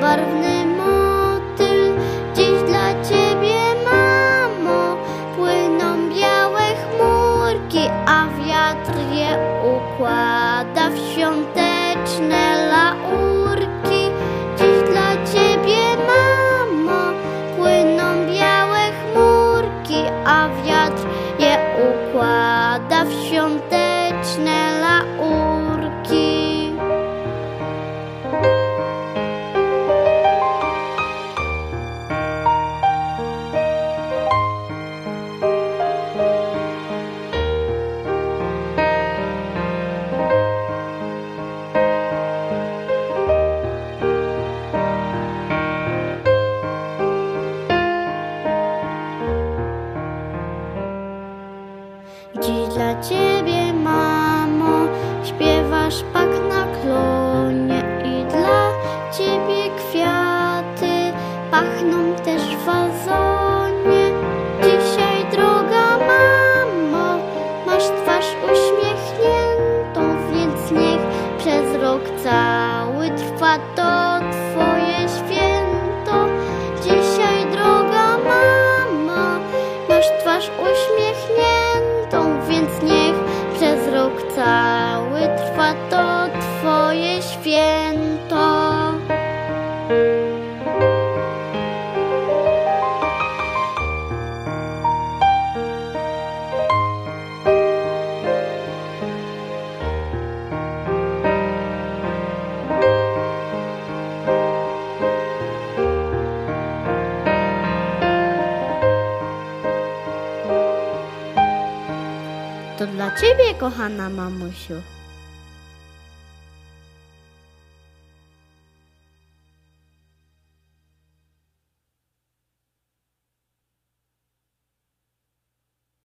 barwny motyl. Dziś dla ciebie, mamo, płyną białe chmurki, a wiatr je układa w świąteczne laurki. Dziś dla ciebie, mamo, płyną białe chmurki, a wiatr je układa w świąteczne laurki. Dziś dla ciebie, mamo, śpiewa szpak na klonie i dla ciebie kwiaty pachną też w wazonie. Dzisiaj, droga mamo, masz twarz uśmiechniętą, więc niech przez rok cały trwa to twoje święto. Dzisiaj, droga mamo, masz twarz uśmiechniętą, więc niech przez rok cały trwa to twoje święto. To dla ciebie, kochana mamusiu.